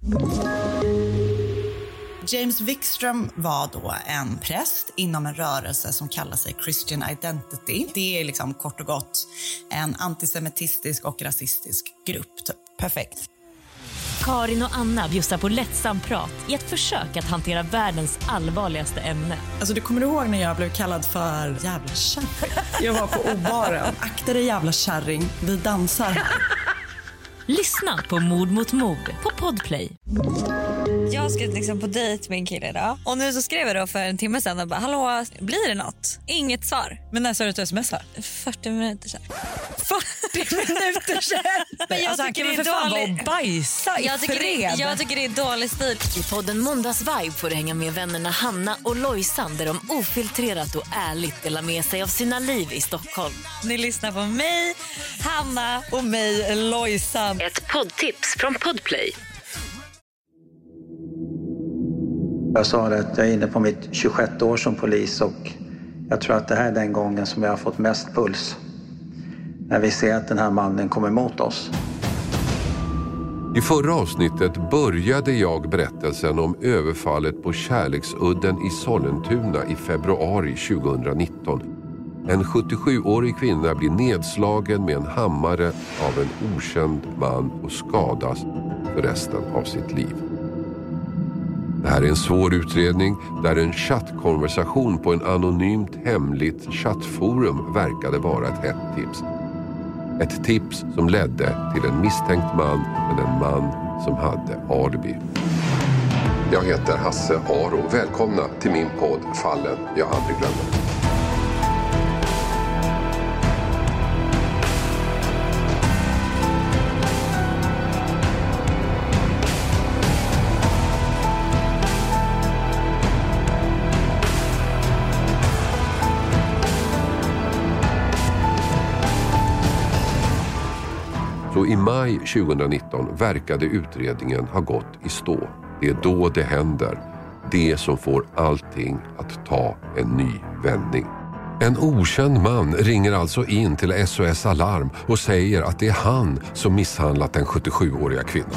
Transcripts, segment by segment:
James Wikström var då en präst inom en rörelse som kallar sig Christian Identity. Det är liksom kort och gott en antisemitistisk och rasistisk grupp. Typ. Perfekt. Karin och Anna bjussar på lättsam prat i ett försök att hantera världens allvarligaste ämne. Alltså du kommer ihåg när jag blev kallad för jävla kärring? Jag var på obaren. Akta dig jävla kärring, vi dansar här. Lyssna på Mord mot mord på Podplay. Jag ska liksom på dejt med en kille idag. Och nu så skrev jag då för en timme sedan och bara, hallå, blir det något? Inget svar. Men när sa du att du smsar? 40 minuter sedan. 40 minuter sedan? Men jag alltså, tycker han det är kan väl för fan dålig. vara bajsa i fred. Jag tycker det är dålig stil. I podden Måndagsvibe får du hänga med vännerna Hanna och Lojsan där de ofiltrerat och ärligt delar med sig av sina liv i Stockholm. Ni lyssnar på mig, Hanna och mig, Lojsan. Ett poddtips från Podplay. Jag sa att jag är inne på mitt 26 år som polis och jag tror att det här är den gången som jag har fått mest puls. När vi ser att den här mannen kommer emot oss. I förra avsnittet började jag berättelsen om överfallet på Kärleksudden i Sollentuna i februari 2019. En 77-årig kvinna blir nedslagen med en hammare av en okänd man och skadas för resten av sitt liv. Det här är en svår utredning där en chattkonversation på en anonymt hemligt chattforum verkade vara ett hett tips. Ett tips som ledde till en misstänkt man, men en man som hade alibi. Jag heter Hasse Aro. Välkomna till min podd Fallen jag aldrig glömmer. Så i maj 2019 verkade utredningen ha gått i stå. Det är då det händer. Det som får allting att ta en ny vändning. En okänd man ringer alltså in till SOS Alarm och säger att det är han som misshandlat den 77-åriga kvinnan.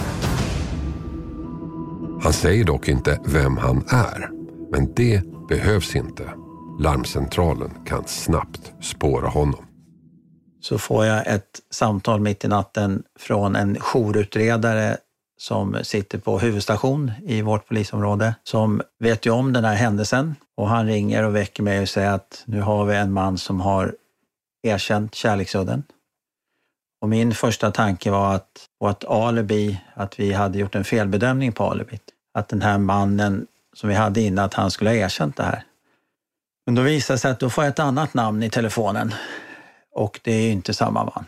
Han säger dock inte vem han är. Men det behövs inte. Larmcentralen kan snabbt spåra honom. Så får jag ett samtal mitt i natten från en jourutredare som sitter på huvudstation i vårt polisområde som vet ju om den här händelsen och han ringer och väcker mig och säger att nu har vi en man som har erkänt Kärleksudden. Och min första tanke var att alibi, att vi hade gjort en felbedömning på alibit. Att den här mannen som vi hade innan, att han skulle ha erkänt det här. Men då visade det sig att då får jag ett annat namn i telefonen. Och det är ju inte samma man.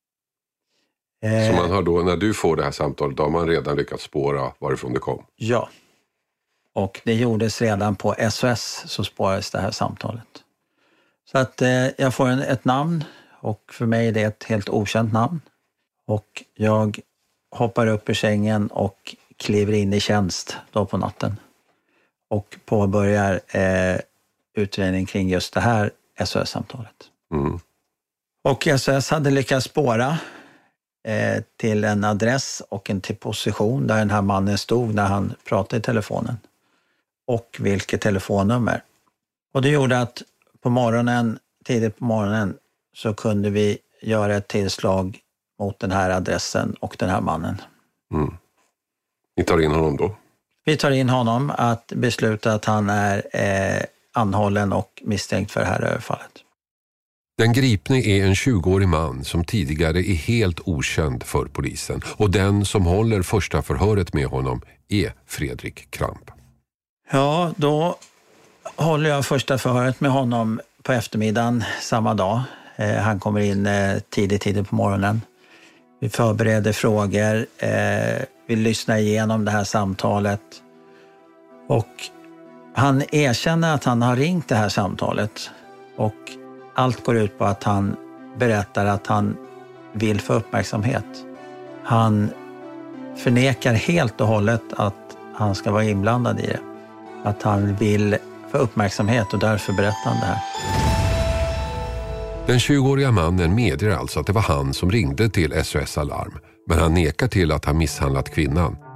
Så man har då, när du får det här samtalet, då har man redan lyckats spåra varifrån det kom? Ja. Och det gjordes redan på SOS så spårades det här samtalet. Så att jag får ett namn och för mig är det ett helt okänt namn. Och jag hoppar upp ur sängen och kliver in i tjänst då på natten. Och påbörjar utredning kring just det här SOS-samtalet. Mm. Och SOS hade lyckats spåra till en adress och en till position där den här mannen stod när han pratade i telefonen. Och vilket telefonnummer. Och det gjorde att tidigt på morgonen så kunde vi göra ett tillslag mot den här adressen och den här mannen. Mm. Ni tar in honom då? Vi tar in honom att besluta att han är anhållen och misstänkt för det här överfallet. Den gripne är en 20-årig man som tidigare är helt okänd för polisen. Och den som håller första förhöret med honom är Fredrik Kramp. Ja, då håller jag första förhöret med honom på eftermiddagen samma dag. Han kommer in tidigt på morgonen. Vi förbereder frågor, vi lyssnar igenom det här samtalet. Och han erkänner att han har ringt det här samtalet. Och allt går ut på att han berättar att han vill få uppmärksamhet. Han förnekar helt och hållet att han ska vara inblandad i det. Att han vill få uppmärksamhet och därför berättar han det här. Den 20-åriga mannen medger alltså att det var han som ringde till SOS Alarm. Men han nekar till att ha misshandlat kvinnan.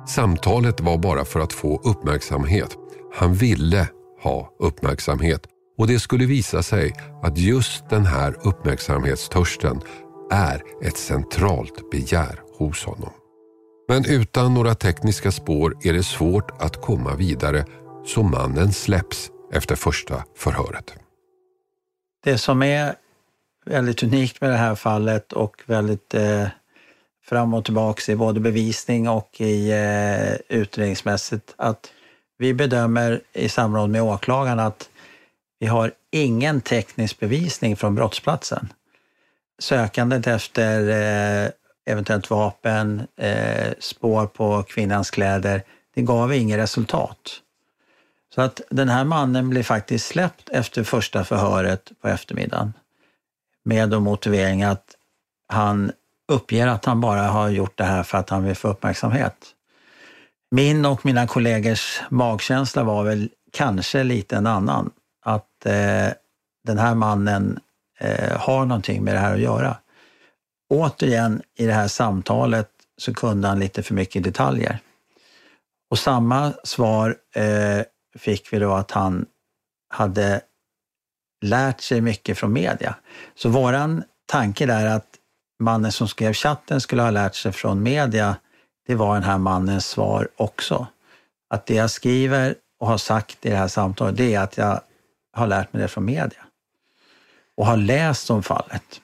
Samtalet var bara för att få uppmärksamhet. Han ville ha uppmärksamhet och det skulle visa sig att just den här uppmärksamhetstörsten är ett centralt begär hos honom. Men utan några tekniska spår är det svårt att komma vidare, så mannen släpps efter första förhöret. Det som är väldigt unikt med det här fallet och väldigt fram och tillbaka i både bevisning och i utredningsmässigt, att vi bedömer i samråd med åklagaren att vi har ingen teknisk bevisning från brottsplatsen. Sökandet efter eventuellt vapen, spår på kvinnans kläder, det gav inget resultat. Så att den här mannen blev faktiskt släppt efter första förhöret på eftermiddagen med motivering att han uppger att han bara har gjort det här för att han vill få uppmärksamhet. Min och mina kollegors magkänsla var väl kanske lite en annan. Att den här mannen har någonting med det här att göra. Återigen i det här samtalet så kunde han lite för mycket detaljer. Och samma svar fick vi då att han hade lärt sig mycket från media. Så våran tanke där att mannen som skrev chatten skulle ha lärt sig från media, det var den här mannens svar också. Att det jag skriver och har sagt i det här samtalet, det är att jag har lärt mig det från media. Och har läst om fallet.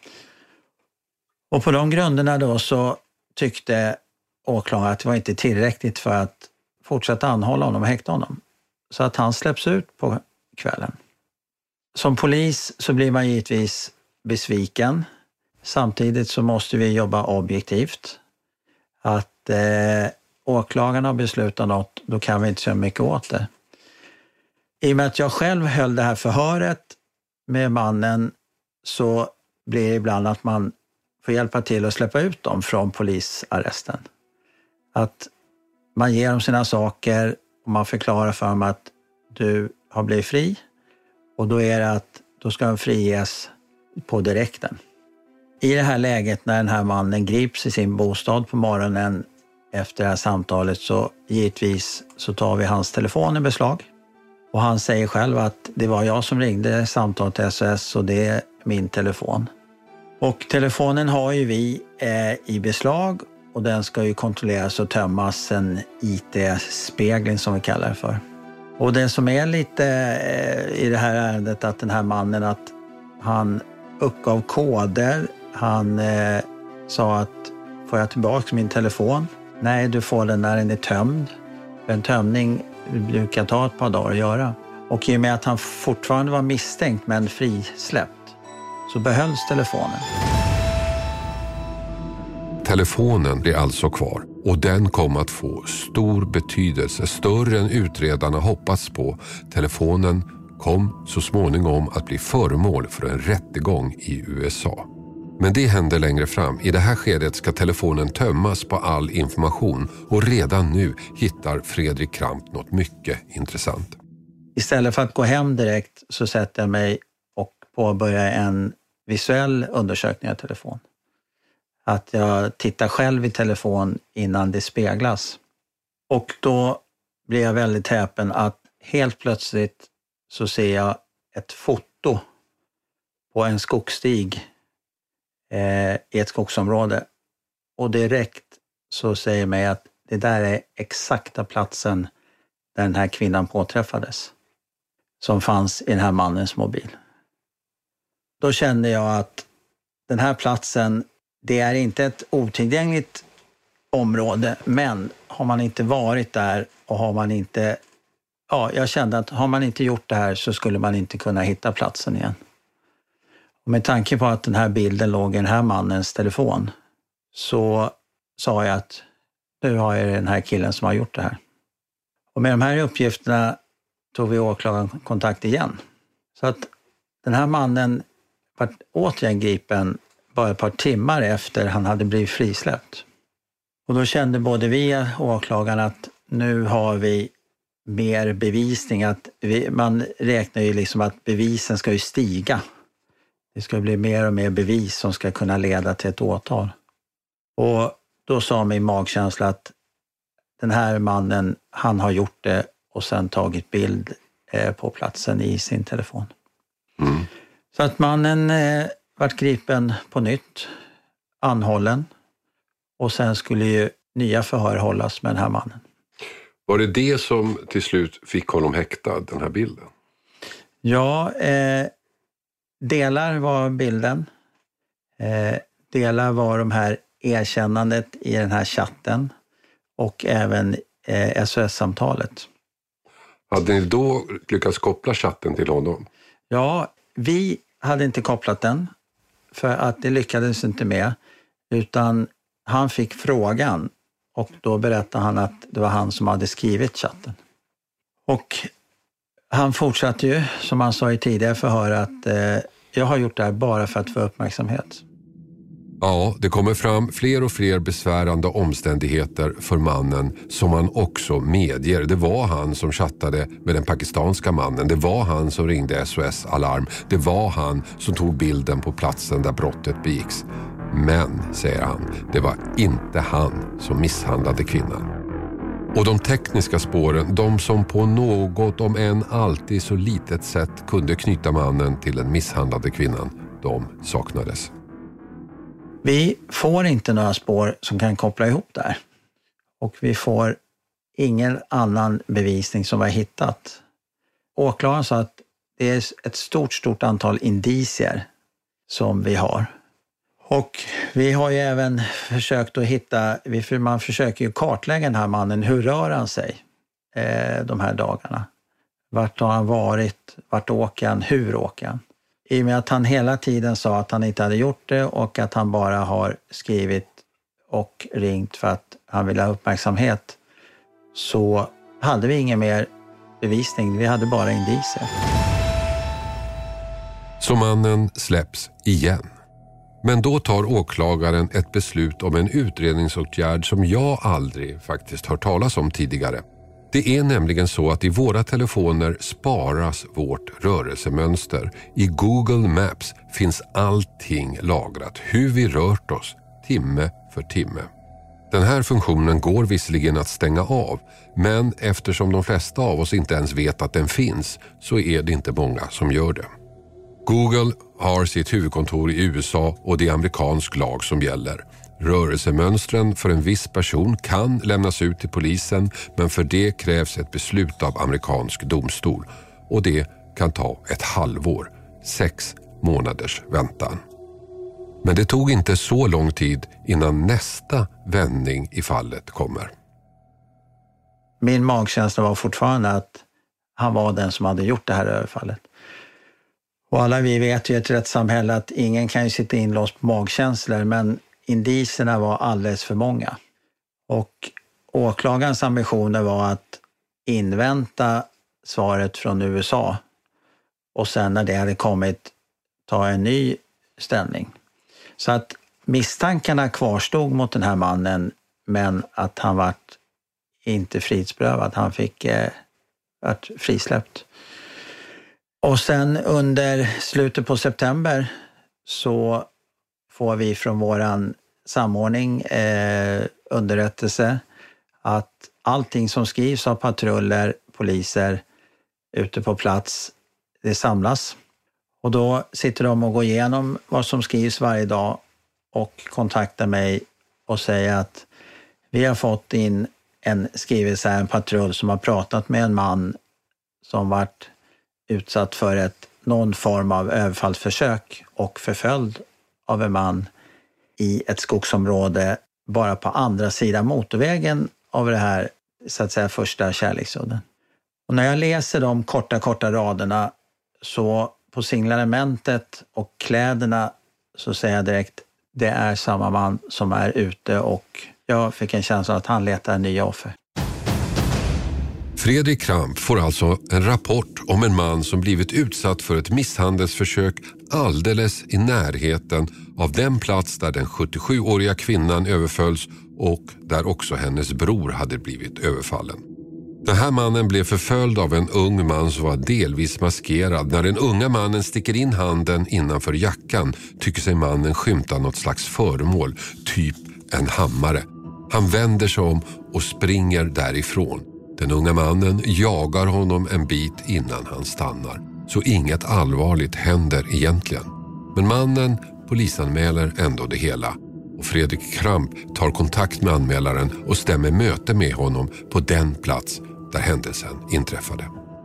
Och på de grunderna då så tyckte åklagaren att det var inte tillräckligt för att fortsätta anhålla honom och häkta honom. Så att han släpps ut på kvällen. Som polis så blir man givetvis besviken. Samtidigt så måste vi jobba objektivt. Att åklagaren har beslutat något, då kan vi inte säga mycket åt det. I och med att jag själv höll det här förhöret med mannen så blir det ibland att man får hjälpa till att släppa ut dem från polisarresten. Att man ger dem sina saker och man förklarar för dem att du har blivit fri. Och då är det att då ska de friges på direkten. I det här läget när den här mannen grips i sin bostad på morgonen efter det här samtalet så givetvis så tar vi hans telefon i beslag. Och han säger själv att det var jag som ringde samtalet till SOS och det är min telefon. Och telefonen har ju vi i beslag och den ska ju kontrolleras och tömmas, en IT-spegling som vi kallar det för. Och det som är lite i det här ärendet att den här mannen att han uppgav koder. Han sa att får jag tillbaka min telefon? Nej, du får den när den är tömd. En tömning brukar ta ett par dagar att göra. Och i och med att han fortfarande var misstänkt men frisläppt så behölls telefonen. Telefonen blir alltså kvar och den kom att få stor betydelse, större än utredarna hoppats på. Telefonen kom så småningom att bli föremål för en rättegång i USA. Men det händer längre fram. I det här skedet ska telefonen tömmas på all information och redan nu hittar Fredrik Kramp något mycket intressant. Istället för att gå hem direkt så sätter jag mig och påbörjar en visuell undersökning av telefon. Att jag tittar själv i telefon innan det speglas. Och då blir jag väldigt häpen att helt plötsligt så ser jag ett foto på en skogsstig i ett skogsområde. Och direkt så säger mig att det där är exakta platsen där den här kvinnan påträffades. Som fanns i den här mannens mobil. Då kände jag att den här platsen, det är inte ett otillgängligt område, men har man inte varit där och har man inte, ja, jag kände att har man inte gjort det här så skulle man inte kunna hitta platsen igen. Och med tanke på att den här bilden låg i den här mannens telefon så sa jag att nu har jag den här killen som har gjort det här. Och med de här uppgifterna tog vi åklagaren kontakt igen. Så att den här mannen var återigen gripen bara ett par timmar efter han hade blivit frisläppt. Och då kände både vi och åklagaren att nu har vi mer bevisning. Att man räknar ju liksom att bevisen ska ju stiga. Det ska bli mer och mer bevis som ska kunna leda till ett åtal. Och då sa min magkänsla att den här mannen, han har gjort det och sen tagit bild på platsen i sin telefon. Mm. Så att mannen vart gripen på nytt, anhållen, och sen skulle ju nya förhör hållas med den här mannen. Var det som till slut fick honom häktad, den här bilden? Ja, delar var bilden. Delar var de här erkännandet i den här chatten och även SOS-samtalet. Hade ni då lyckats koppla chatten till honom? Ja, vi hade inte kopplat den för att det lyckades inte med, utan han fick frågan och då berättade han att det var han som hade skrivit chatten. Och han fortsatte ju, som han sa i tidigare förhör, att jag har gjort det här bara för att få uppmärksamhet. Ja, det kommer fram fler och fler besvärande omständigheter för mannen som han också medger. Det var han som chattade med den pakistanska mannen. Det var han som ringde SOS-alarm. Det var han som tog bilden på platsen där brottet begicks. Men, säger han, det var inte han som misshandlade kvinnan. Och de tekniska spåren, de som på något, om än alltid så litet sätt kunde knyta mannen till den misshandlade kvinnan, de saknades. Vi får inte några spår som kan koppla ihop där. Och vi får ingen annan bevisning som vi har hittat. Åklagaren sa att det är ett stort antal indicier som vi har. Och vi har ju även försökt att hitta, man försöker ju kartlägga den här mannen. Hur rör han sig de här dagarna? Vart har han varit? Vart åker han? Hur åker han? I och med att han hela tiden sa att han inte hade gjort det och att han bara har skrivit och ringt för att han ville ha uppmärksamhet, så hade vi ingen mer bevisning. Vi hade bara indicier. Så mannen släpps igen. Men då tar åklagaren ett beslut om en utredningsåtgärd som jag aldrig faktiskt hört talas om tidigare. Det är nämligen så att i våra telefoner sparas vårt rörelsemönster. I Google Maps finns allting lagrat, hur vi rört oss, timme för timme. Den här funktionen går visserligen att stänga av, men eftersom de flesta av oss inte ens vet att den finns, så är det inte många som gör det. Google har sitt huvudkontor i USA och det är amerikansk lag som gäller. Rörelsemönstren för en viss person kan lämnas ut till polisen, men för det krävs ett beslut av amerikansk domstol. Och det kan ta ett halvår, 6 månaders väntan. Men det tog inte så lång tid innan nästa vändning i fallet kommer. Min magkänsla var fortfarande att han var den som hade gjort det här överfallet. Och alla vi vet ju i ett rättssamhälle att ingen kan ju sitta inlåst på magkänslor, men indicierna var alldeles för många. Och åklagarens ambitioner var att invänta svaret från USA och sen när det hade kommit ta en ny ställning. Så att misstankarna kvarstod mot den här mannen, men att han vart inte frihetsberövad. Han fick vart frisläppt. Och sen under slutet på september så får vi från våran samordning underrättelse att allting som skrivs av patruller, poliser ute på plats, det samlas. Och då sitter de och går igenom vad som skrivs varje dag och kontaktar mig och säger att vi har fått in en skrivelse här, en patrull som har pratat med en man som varit utsatt för någon form av överfallsförsök och förföljd av en man i ett skogsområde bara på andra sidan motorvägen av det här, så att säga, första kärleksudden. Och när jag läser de korta raderna, så på signalementet och kläderna så säger jag direkt, det är samma man som är ute, och jag fick en känsla att han letar nya offer. Fredrik Kramp får alltså en rapport om en man som blivit utsatt för ett misshandelsförsök alldeles i närheten av den plats där den 77-åriga kvinnan överfölls och där också hennes bror hade blivit överfallen. Den här mannen blev förföljd av en ung man som var delvis maskerad. När den unga mannen sticker in handen innanför jackan tycker sig mannen skymta något slags föremål, typ en hammare. Han vänder sig om och springer därifrån. Den unga mannen jagar honom en bit innan han stannar. Så inget allvarligt händer egentligen. Men mannen polisanmäler ändå det hela. Och Fredrik Kramp tar kontakt med anmälaren och stämmer möte med honom på den plats där händelsen inträffade.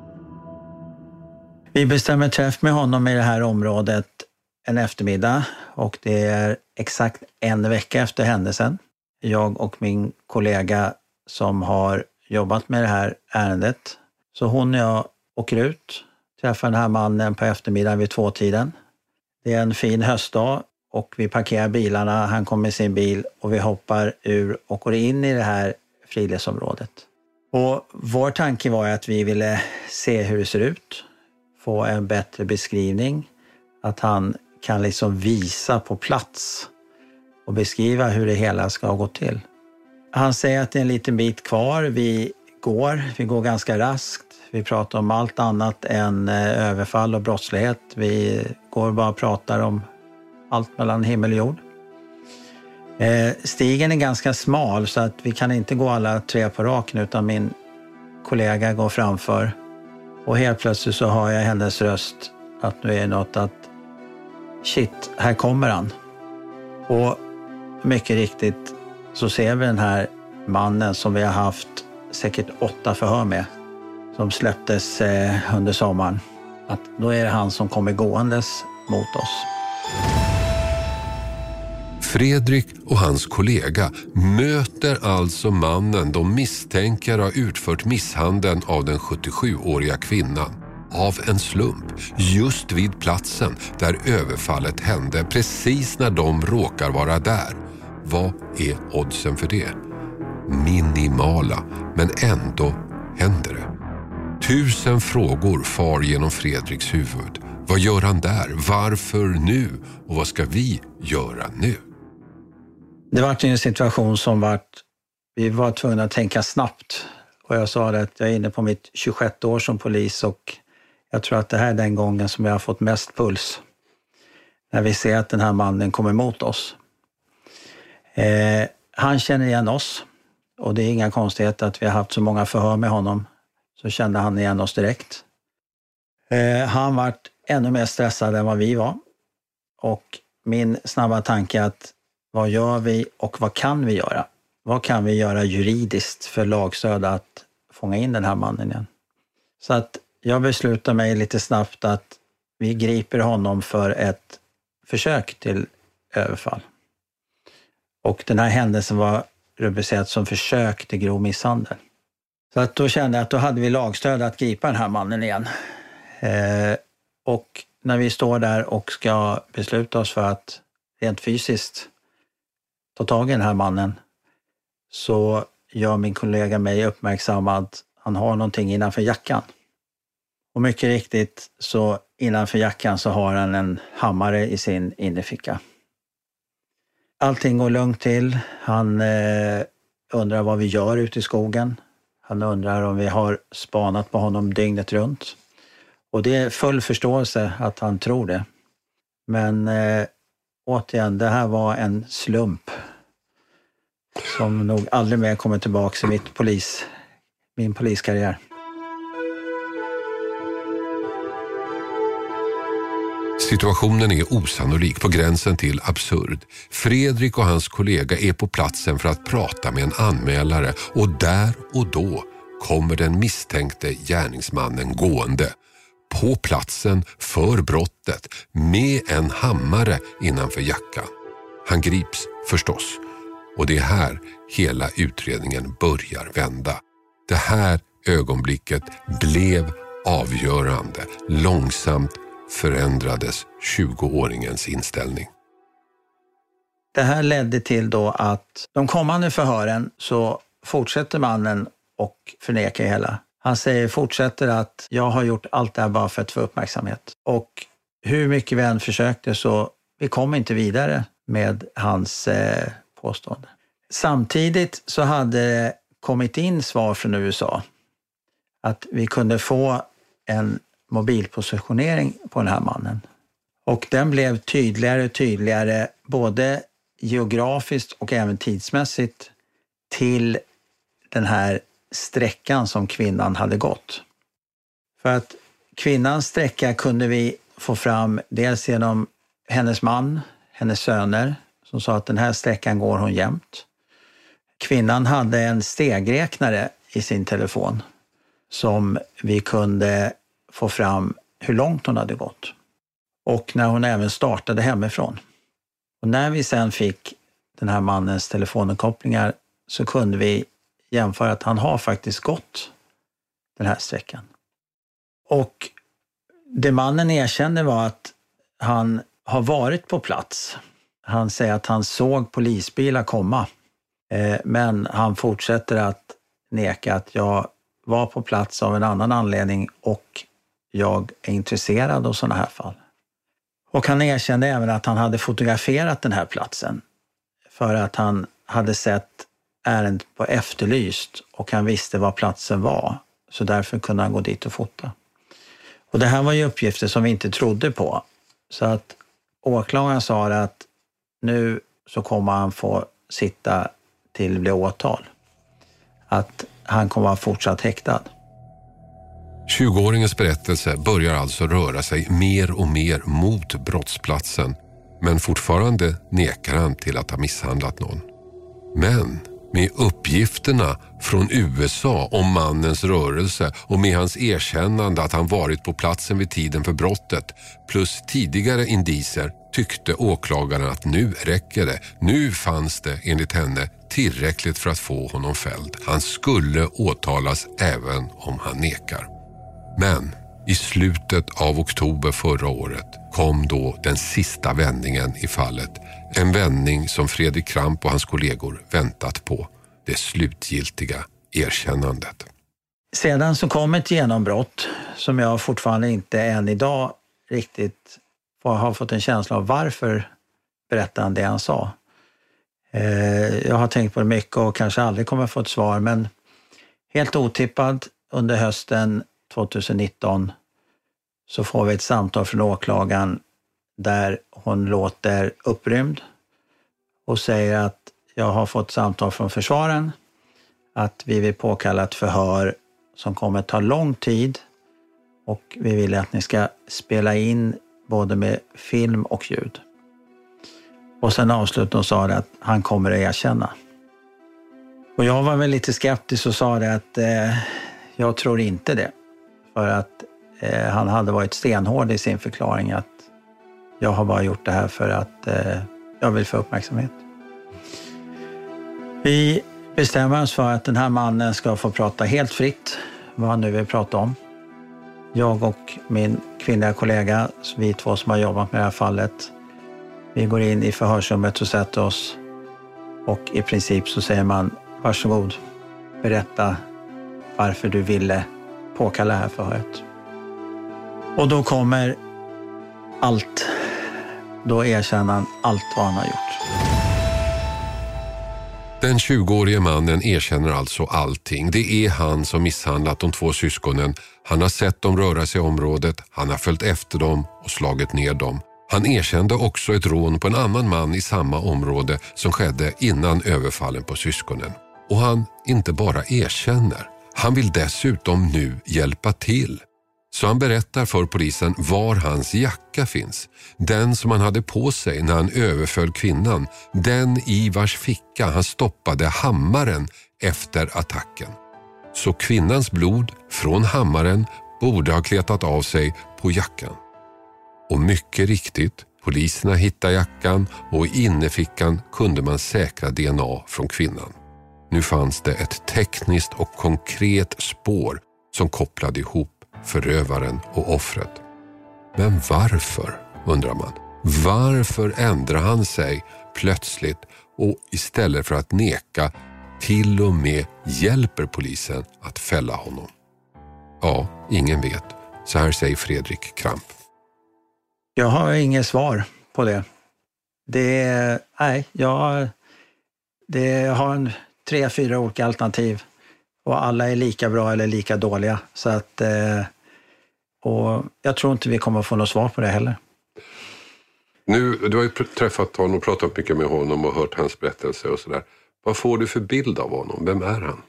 Vi bestämmer träff med honom i det här området en eftermiddag och det är exakt en vecka efter händelsen. Jag och min kollega som har jobbat med det här ärendet, så hon och jag åker ut, träffar den här mannen på eftermiddagen vid 2-tiden. Det är en fin höstdag och vi parkerar bilarna, han kommer med sin bil och vi hoppar ur och går in i det här friluftsområdet. Och vår tanke var att vi ville se hur det ser ut, få en bättre beskrivning, att han kan liksom visa på plats och beskriva hur det hela ska ha gått till. Han säger att det är en liten bit kvar, vi går ganska raskt, vi pratar om allt annat än överfall och brottslighet, vi går bara och pratar om allt mellan himmel och jord. Stigen är ganska smal så att vi kan inte gå alla 3 på raken utan min kollega går framför. Och helt plötsligt så hör jag hennes röst att nu är det något att shit, här kommer han. Och mycket riktigt så ser vi den här mannen som vi har haft säkert 8 förhör med som släpptes under sommaren. Att då är det han som kommer gåendes mot oss. Fredrik och hans kollega möter alltså mannen de misstänker har utfört misshandeln av den 77-åriga kvinnan. Av en slump, just vid platsen där överfallet hände, precis när de råkar vara där. Vad är oddsen för det? Minimala, men ändå händer det. 1000 frågor far genom Fredriks huvud. Vad gör han där? Varför nu? Och vad ska vi göra nu? Det var en situation som vi var tvungna att tänka snabbt. Och jag sa att jag är inne på mitt 26 år som polis och jag tror att det här är den gången som jag har fått mest puls. När vi ser att den här mannen kommer mot oss. Han känner igen oss och det är inga konstigheter att vi har haft så många förhör med honom. Så kände han igen oss direkt. Han var ännu mer stressad än vad vi var. Och min snabba tanke är att vad gör vi och vad kan vi göra? Vad kan vi göra juridiskt för lagstöd att fånga in den här mannen igen? Så att jag beslutar mig lite snabbt att vi griper honom för ett försök till överfall. Och den här händelsen var rubricerat som försök till grov misshandel. Så att då kände jag att då hade vi lagstöd att gripa den här mannen igen. Och när vi står där och ska besluta oss för att rent fysiskt ta tag i den här mannen så gör min kollega mig uppmärksam att han har någonting innanför jackan. Och mycket riktigt så innanför jackan så har han en hammare i sin innerficka. Allting går lugnt till. Han undrar vad vi gör ute i skogen. Han undrar om vi har spanat på honom dygnet runt. Och det är full förståelse att han tror det. Men återigen, det här var en slump som nog aldrig mer kommer tillbaka i min poliskarriär. Situationen är osannolik, på gränsen till absurd. Fredrik och hans kollega är på platsen för att prata med en anmälare och där och då kommer den misstänkte gärningsmannen gående. På platsen för brottet med en hammare innanför jackan. Han grips förstås och det är här hela utredningen börjar vända. Det här ögonblicket blev avgörande. Långsamt förändrades 20-åringens inställning. Det här ledde till då att de kommande förhören så fortsätter mannen och förnekar hela. Han fortsätter att jag har gjort allt det här bara för att få uppmärksamhet. Och hur mycket vi än försökte så vi kom inte vidare med hans påstående. Samtidigt så hade det kommit in svar från USA att vi kunde få en mobilpositionering på den här mannen. Och den blev tydligare och tydligare både geografiskt och även tidsmässigt till den här sträckan som kvinnan hade gått. För att kvinnans sträcka kunde vi få fram dels genom hennes man, hennes söner, som sa att den här sträckan går hon jämt. Kvinnan hade en stegräknare i sin telefon som vi kunde få fram hur långt hon hade gått. Och när hon även startade hemifrån. Och när vi sen fick den här mannens telefonkopplingar så kunde vi jämföra att han har faktiskt gått den här sträckan. Och det mannen erkände var att han har varit på plats. Han säger att han såg polisbilar komma. Men han fortsätter att neka att jag var på plats av en annan anledning och jag är intresserad av sådana här fall. Och han erkände även att han hade fotograferat den här platsen för att han hade sett ärendet på Efterlyst och han visste var platsen var. Så därför kunde han gå dit och fota. Och det här var ju uppgifter som vi inte trodde på. Så att åklagaren sa att nu så kommer han få sitta till det blir åtal. Att han kommer att fortsatt häktad. 20-åringens berättelse börjar alltså röra sig mer och mer mot brottsplatsen. Men fortfarande nekar han till att ha misshandlat någon. Men med uppgifterna från USA om mannens rörelse och med hans erkännande att han varit på platsen vid tiden för brottet plus tidigare indicier tyckte åklagaren att nu räcker det. Nu fanns det enligt henne tillräckligt för att få honom fälld. Han skulle åtalas även om han nekar. Men i slutet av oktober förra året kom då den sista vändningen i fallet. En vändning som Fredrik Kramp och hans kollegor väntat på. Det slutgiltiga erkännandet. Sedan så kom ett genombrott som jag fortfarande inte än idag riktigt har fått en känsla av varför berättade han det han sa. Jag har tänkt på det mycket och kanske aldrig kommer få ett svar, men helt otippad under hösten 2019 så får vi ett samtal från åklagaren där hon låter upprymd och säger att jag har fått samtal från försvaren att vi vill påkalla ett förhör som kommer ta lång tid och vi vill att ni ska spela in både med film och ljud. Och sen avslutade och sa det att han kommer att erkänna. Och jag var väl lite skeptisk och sa det att jag tror inte det. För att han hade varit stenhård i sin förklaring att jag har bara gjort det här för att jag vill få uppmärksamhet. Vi bestämmer oss för att den här mannen ska få prata helt fritt vad han nu vill prata om. Jag och min kvinnliga kollega, vi två som har jobbat med det här fallet, vi går in i förhörsrummet och sätter oss och i princip så säger man varsågod, berätta varför du ville påkalla det här förhöret. Och då kommer allt. Då erkänner han allt vad han har gjort. Den 20-årige mannen erkänner alltså allting. Det är han som misshandlat de två syskonen. Han har sett dem röra sig i området. Han har följt efter dem och slagit ner dem. Han erkände också ett rån på en annan man i samma område som skedde innan överfallen på syskonen. Och han inte bara erkänner. Han vill dessutom nu hjälpa till. Så han berättar för polisen var hans jacka finns. Den som han hade på sig när han överföll kvinnan. Den i vars ficka han stoppade hammaren efter attacken. Så kvinnans blod från hammaren borde ha kletat av sig på jackan. Och mycket riktigt, poliserna hittade jackan och i innerfickan kunde man säkra DNA från kvinnan. Nu fanns det ett tekniskt och konkret spår som kopplade ihop förövaren och offret. Men varför, undrar man. Varför ändrar han sig plötsligt och istället för att neka till och med hjälper polisen att fälla honom? Ja, ingen vet. Så här säger Fredrik Kramp. Jag har inget svar på det. Jag har 3-4 olika alternativ och alla är lika bra eller lika dåliga. Så att, och jag tror inte vi kommer att få något svar på det heller. Nu, du har ju träffat honom och pratat mycket med honom och hört hans berättelse och sådär. Vad får du för bild av honom? Vem är han?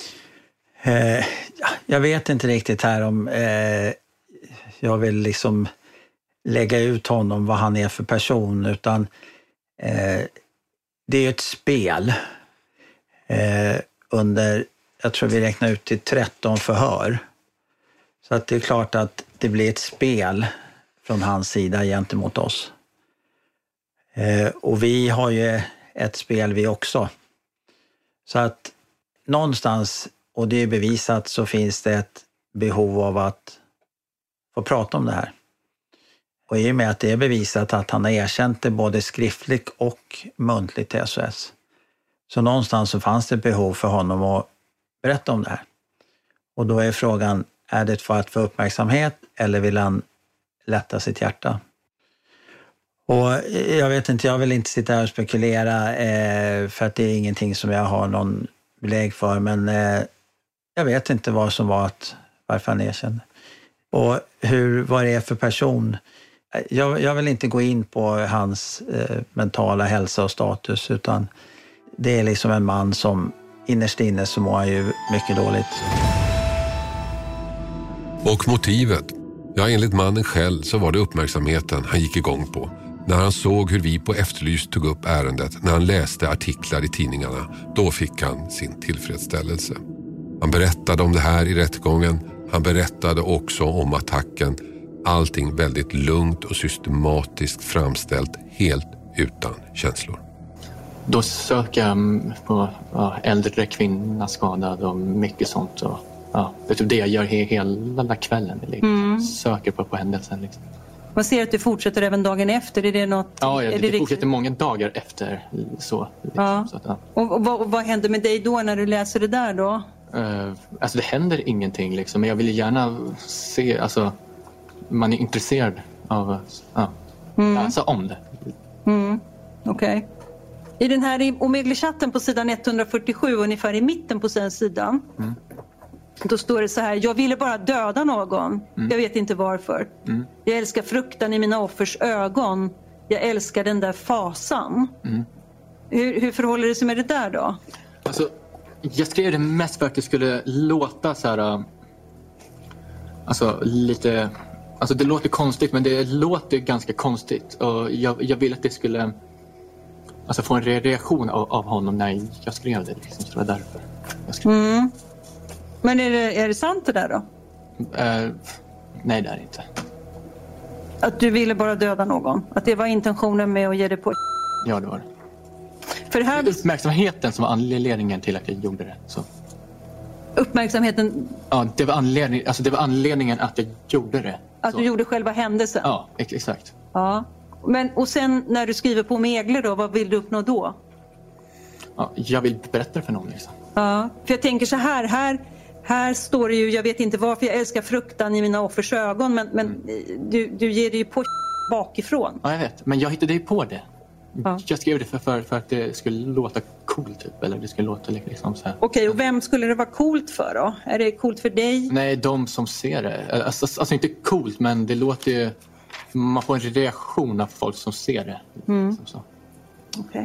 Jag vet inte riktigt här om jag vill liksom lägga ut honom vad han är för person, utan det är ett spel under, jag tror vi räknar ut till 13 förhör. Så att det är klart att det blir ett spel från hans sida gentemot oss. Och vi har ju ett spel vi också. Så att någonstans, och det är bevisat, så finns det ett behov av att få prata om det här. Och i och med att det är bevisat att han har erkänt det både skriftligt och muntligt till SOS. Så någonstans så fanns det behov för honom att berätta om det här. Och då är frågan, är det för att få uppmärksamhet eller vill han lätta sitt hjärta? Och jag vet inte, jag vill inte sitta här och spekulera för att det är ingenting som jag har någon belägg för, men jag vet inte vad som var varför han erkände. Och vad det är för person. Jag vill inte gå in på hans mentala hälsa och status, utan det är liksom en man som innerst inne så mår han ju mycket dåligt. Och motivet? Ja, enligt mannen själv så var det uppmärksamheten han gick igång på. När han såg hur vi på Efterlyst tog upp ärendet, när han läste artiklar i tidningarna, då fick han sin tillfredsställelse. Han berättade om det här i rättegången. Han berättade också om attacken. Allting väldigt lugnt och systematiskt framställt, helt utan känslor. Då söker jag på äldre kvinna skadad och mycket sånt. Och, det är det jag gör hela kvällen. Liksom. Söker på händelsen. Liksom. Man ser att du fortsätter även dagen efter. Är det något, ja, är det fortsätter många dagar efter. Så, liksom, ja. Så att, ja. Och vad händer med dig då när du läser det där då? Alltså det händer ingenting liksom. Men jag vill gärna se, alltså man är intresserad av läsa om det. Okej. I den här Omegle-chatten på sidan 147, ungefär i mitten på den sidan, då står det så här: jag ville bara döda någon. Jag vet inte varför. Jag älskar fruktan i mina offers ögon. Jag älskar den där fasan. Hur förhåller det sig med det där då? Alltså, jag skrev det mest för att det skulle låta så här, alltså lite, alltså det låter konstigt, men det låter ganska konstigt. Och jag ville att det skulle, alltså, få en reaktion av honom när jag skrev det. Liksom, så det var därför jag skrev. Men är det sant det där då? Nej, det är inte. Att du ville bara döda någon? Att det var intentionen med att ge det på? Ja, det var det. För det här... Uppmärksamheten som var anledningen till att jag gjorde det. Så. Uppmärksamheten? Ja, det var anledningen att jag gjorde det. Att du gjorde själva händelsen? Ja, exakt. Ja. Och sen när du skriver på Omegle då, vad vill du uppnå då? Ja, jag vill berätta för någon liksom. Ja, för jag tänker så här står det ju, jag vet inte varför jag älskar fruktan i mina offers ögon, men du ger det ju på bakifrån. Ja, jag vet, men jag hittade ju på det. Ja. Jag skrev det för att det skulle låta coolt typ, eller det skulle låta liksom så här. Okej, och vem skulle det vara coolt för då? Är det coolt för dig? Nej, de som ser det. Alltså inte coolt, men det låter ju, man får en reaktion av folk som ser det. Okej.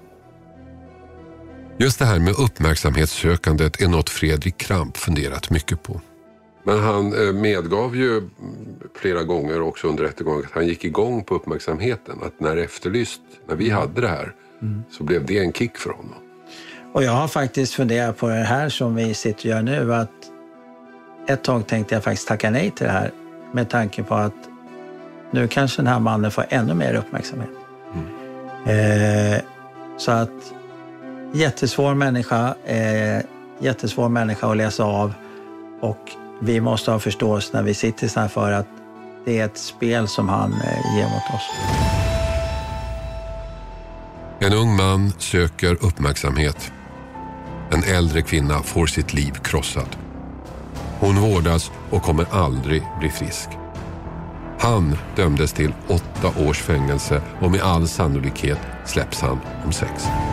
Just det här med uppmärksamhetssökandet är något Fredrik Kramp funderat mycket på. Men han medgav ju flera gånger också under rättegången att han gick igång på uppmärksamheten. Att när vi hade det här, så blev det en kick för honom. Och jag har faktiskt funderat på det här som vi sitter och gör nu. Att ett tag tänkte jag faktiskt tacka nej till det här. Med tanke på att nu kanske den här mannen får ännu mer uppmärksamhet. Så att jättesvår människa att läsa av, och vi måste ha förståelse när vi sitter så här för att det är ett spel som han ger mot oss. En ung man söker uppmärksamhet. En äldre kvinna får sitt liv krossat. Hon vårdas och kommer aldrig bli frisk. Han dömdes till 8 års fängelse och med all sannolikhet släpps han om 6.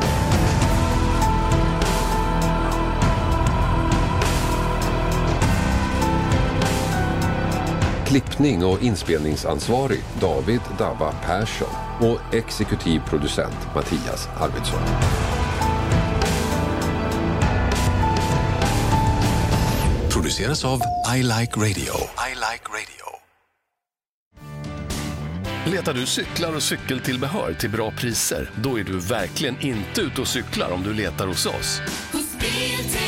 Klippning och inspelningsansvarig David Dabba Persson och exekutiv producent Mattias Arvidsson. produceras av I Like Radio. I Like Radio. Letar du cyklar och cykeltillbehör till bra priser? Då är du verkligen inte ute och cyklar om du letar hos oss. Hos Biltema.